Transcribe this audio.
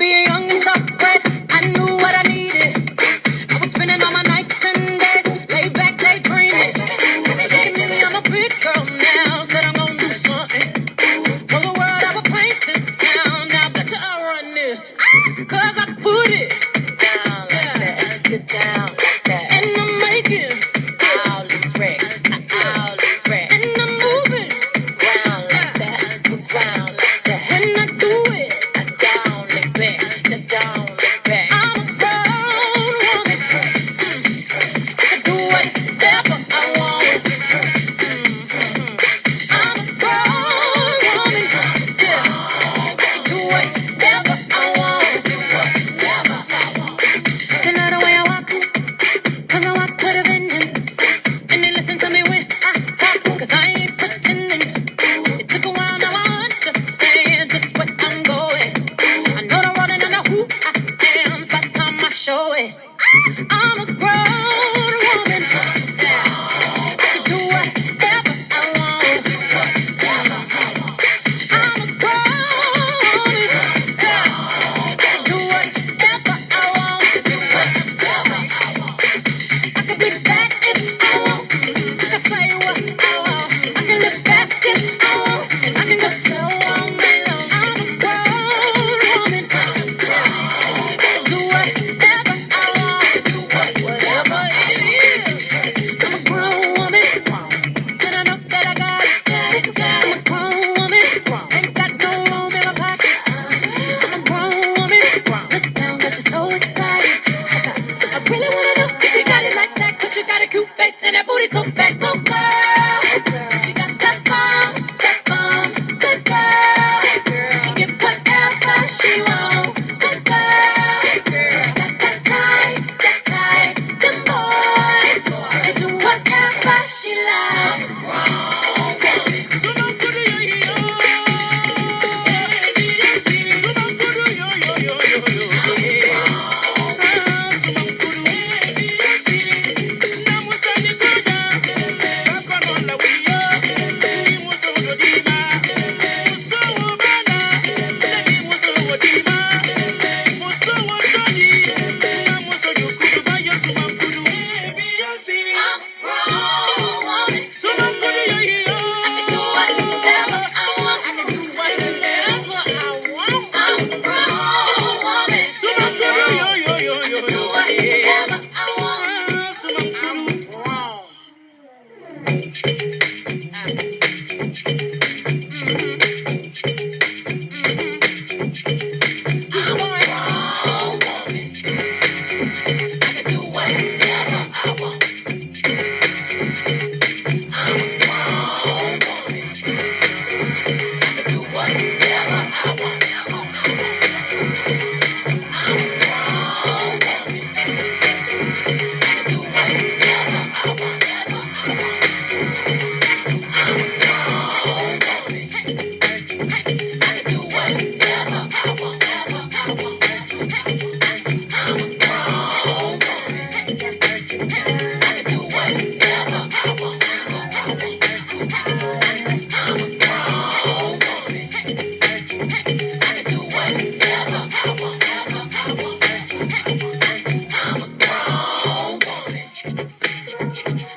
being young and so brave, I knew what I needed. I was spending all my nights and days, laid back daydreaming. Look at me, I'm a big girl now, said I'm gonna do something. Told the world I would paint this town, now I bet you I'll run this. Cause I put it down like that, get down like that. And I'm making all these wrecks, all these wrecks. And I'm moving round like that, round like that. When I do it, I down like back, down like back. I'm a grown woman, I can do whatever I want. I'm a grown woman, yeah. I can do whatever I want. They know the way I walk, cause I walk with a vengeance. And they listen to me when I talk, cause I ain't pretending. It took a while, now I understand just what I'm going. I know the road and I know who I am, by the time I show it. I'm a grown woman, I can do whatever I want. I'm a grown woman, I can do whatever I want. I can be bad if I want, I can say what I want. I can live fast if I want, I can go slow all night long. I'm a grown woman, I can do whatever I want. Whatever it is, I'm a grown woman, and I know that I got it. I'm a grown woman, ain't got no room in my pocket. I'm a grown woman, look down, got you so excited. I really wanna know if you got it like that, cause you got a cute face and that booty so fat. Go girl, she got that bomb, good girl, can get whatever she wants. Good girl, she got that tight, them boys, they do whatever she likes. I'm a grown woman, I can do whatever I want. I can do whatever I want. I'm a grown woman, I can do whatever I want. I'm grown. I'm a grown woman, I can do whatever I want. I'm a grown woman, I can do whatever I want. I'm a grown woman, I can do whatever I want. I'm a grown woman, I can do whatever I want. I'm a grown woman, I can do whatever I want. I'm a grown woman.